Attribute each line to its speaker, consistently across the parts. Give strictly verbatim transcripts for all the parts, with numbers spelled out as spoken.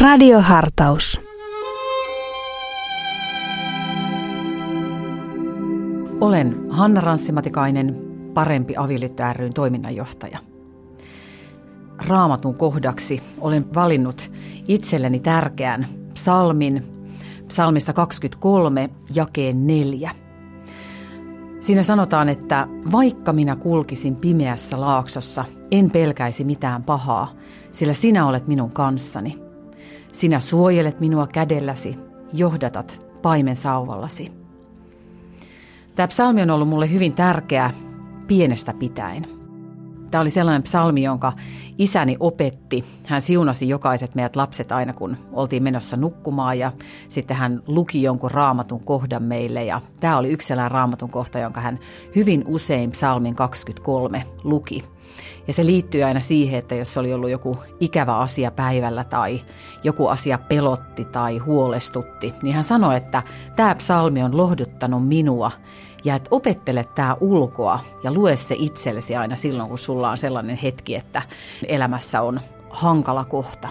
Speaker 1: Radiohartaus.
Speaker 2: Olen Hanna Ranssi-Matikainen, Parempi avioliitto ry:n toiminnanjohtaja. Raamatun kohdaksi olen valinnut itselleni tärkeän psalmin, psalmista kaksikymmentäkolme, jakeen neljä. Siinä sanotaan, että vaikka minä kulkisin pimeässä laaksossa, en pelkäisi mitään pahaa, sillä sinä olet minun kanssani. Sinä suojelet minua kädelläsi, johdatat paimen sauvallasi. Tämä psalmi on ollut mulle hyvin tärkeä pienestä pitäen. Tämä oli sellainen psalmi, jonka isäni opetti. Hän siunasi jokaiset meidät lapset aina, kun oltiin menossa nukkumaan, ja sitten hän luki jonkun raamatun kohdan meille. Ja tämä oli yksi sellainen raamatun kohta, jonka hän hyvin usein psalmin kaksikymmentäkolme luki. Ja se liittyy aina siihen, että jos oli ollut joku ikävä asia päivällä tai joku asia pelotti tai huolestutti, niin hän sanoi, että tämä psalmi on lohduttanut minua ja että opettele tämä ulkoa ja lue se itsellesi aina silloin, kun sulla on sellainen hetki, että elämässä on hankala kohta.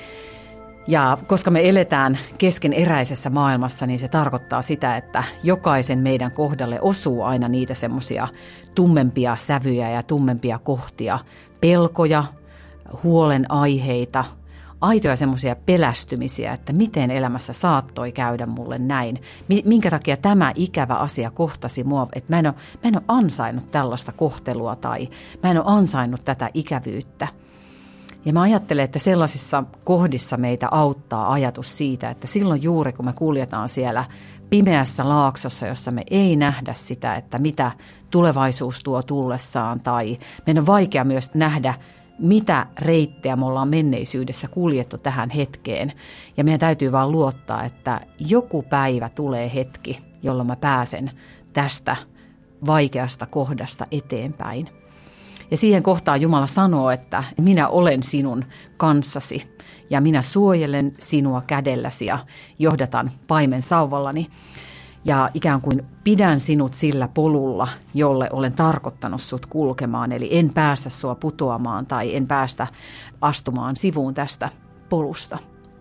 Speaker 2: Ja koska me eletään keskeneräisessä maailmassa, niin se tarkoittaa sitä, että jokaisen meidän kohdalle osuu aina niitä semmoisia tummempia sävyjä ja tummempia kohtia, pelkoja, huolenaiheita, aitoja semmoisia pelästymisiä, että miten elämässä saattoi käydä mulle näin. Minkä takia tämä ikävä asia kohtasi mua, että mä en ole, mä en ole ansainnut tällaista kohtelua tai mä en ole ansainnut tätä ikävyyttä. Ja mä ajattelen, että sellaisissa kohdissa meitä auttaa ajatus siitä, että silloin juuri kun me kuljetaan siellä pimeässä laaksossa, jossa me ei nähdä sitä, että mitä tulevaisuus tuo tullessaan, tai meidän on vaikea myös nähdä, mitä reittejä me ollaan menneisyydessä kuljettu tähän hetkeen. Ja meidän täytyy vaan luottaa, että joku päivä tulee hetki, jolloin mä pääsen tästä vaikeasta kohdasta eteenpäin. Ja siihen kohtaan Jumala sanoo, että minä olen sinun kanssasi ja minä suojelen sinua kädelläsi ja johdatan paimen sauvallani. Ja ikään kuin pidän sinut sillä polulla, jolle olen tarkoittanut sut kulkemaan. Eli en päästä sua putoamaan tai en päästä astumaan sivuun tästä polusta.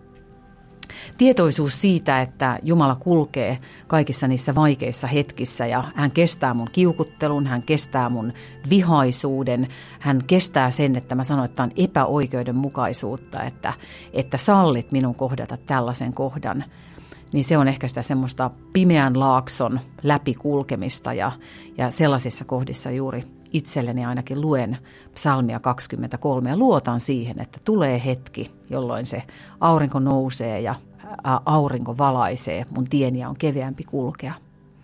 Speaker 2: Tietoisuus siitä, että Jumala kulkee kaikissa niissä vaikeissa hetkissä ja hän kestää mun kiukuttelun, hän kestää mun vihaisuuden, hän kestää sen, että mä sanon, että on epäoikeudenmukaisuutta, että, että sallit minun kohdata tällaisen kohdan. Niin se on ehkä sitä semmoista pimeän laakson läpikulkemista ja, ja sellaisissa kohdissa juuri itselleni ainakin luen psalmia kaksikymmentäkolme ja luotan siihen, että tulee hetki, jolloin se aurinko nousee ja aurinko valaisee, mun tieni on keveämpi kulkea.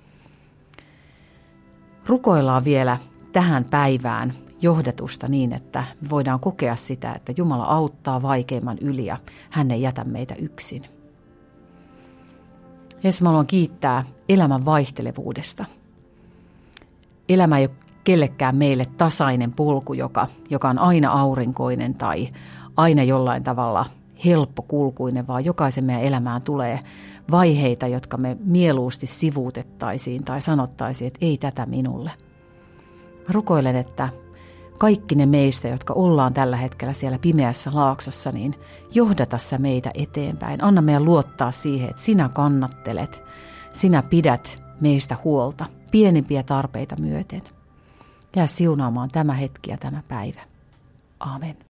Speaker 2: Rukoillaan vielä tähän päivään johdatusta niin, että voidaan kokea sitä, että Jumala auttaa vaikeimman yli ja hän ei jätä meitä yksin. Jeesus, mä haluan kiittää elämän vaihtelevuudesta. Elämä ei ole kellekään meille tasainen polku, joka, joka on aina aurinkoinen tai aina jollain tavalla helppokulkuinen, vaan jokaisen meidän elämään tulee vaiheita, jotka me mieluusti sivuutettaisiin tai sanottaisiin, että ei tätä minulle. Mä rukoilen, että kaikki ne meistä, jotka ollaan tällä hetkellä siellä pimeässä laaksossa, niin johdata sä meitä eteenpäin. Anna meidän luottaa siihen, että sinä kannattelet, sinä pidät meistä huolta pienimpiä tarpeita myöten. Jää siunaamaan tämä hetki ja tämä päivä. Aamen.